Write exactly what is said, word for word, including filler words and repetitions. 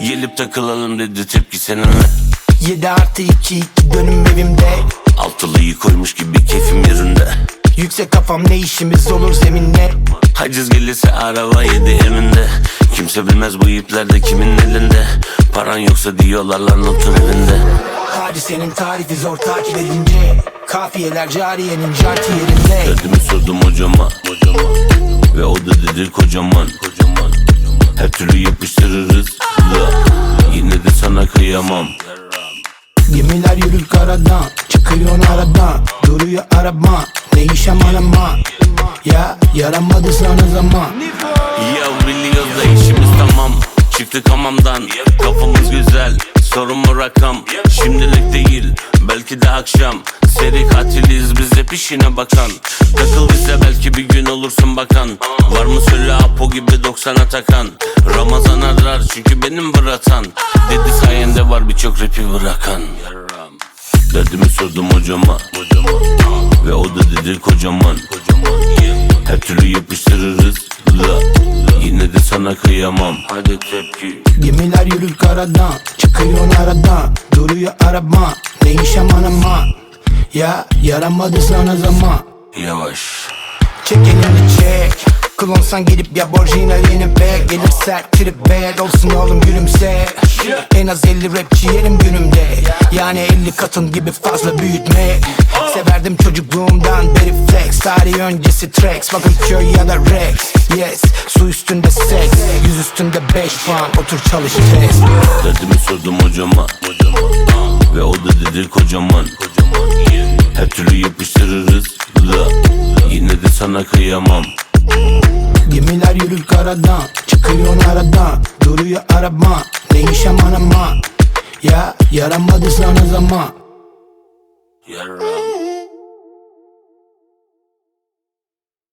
Gelip takılalım dedi, tepki seninle. Yedi artı iki iki dönüm evimde. Altılıyı koymuş gibi keyfim yerinde. Yüksek kafam, ne işimiz olur zeminle. Haciz gelirse araba yedi eminde. Kimse bilmez bu iplerde kimin elinde. Paran yoksa diyorlar lan otur evinde. Hadisenin tarifi zor takip edince. Kafiyeler cariyenin jarti yerinde. Derdimi sordum hocama, hocama. Ve o da dedi kocaman, kocaman. Her türlü yapıştırırız la. Yine de sana kıyamam. Gemiler yürür karadan, çıkıyor aradan. Duruyor araba, değişem arama. Ya yaramadı sana zaman. Ya biliyoruz da işimiz tamam. Çıktık hamamdan, kafamız güzel. Sorun mu rakam? Şimdilik değil, belki de akşam. Seri katiliz biz, hep işine bakan. Takıl bize, belki bir gün olursun bakan. Var mı söyle Apo gibi doksana takan. Ramazan arar çünkü benim bıratan. Dedi sayende var birçok rapi bırakan. Derdimi sordum hocama, hocama. Ve o da dedi kocaman, kocaman. Her türlü yapıştırırız la. Yine de sana kıyamam. Hadi tepki. Gemiler yürür karadan, çıkıyor aradan. Duruyor araba, değişem arama. Ya yaramadı sana zaman. Yavaş. Çek elini çek. Klonsan gidip ya orijinaline be. Gelir sert trip bad olsun oğlum gülümse. En az elli rapçi yerim günümde. Yani elli katın gibi fazla büyütme. Severdim çocukluğumdan beri flex. Tarih öncesi tracks, bakın köy ya da Rex. Yes, su üstünde seks, yüz üstünde beş puan, otur çalış test. Derdimi sordum hocama, hocama. Ve o da dedi kocaman, kocaman. Her türlü yapıştırırız la. Yine de sana kıyamam. Gemiler yürür karadan, çıkıyor aradan. Duruyor araba, değişem arama. Ya yaramadı sana zaman. Yarram.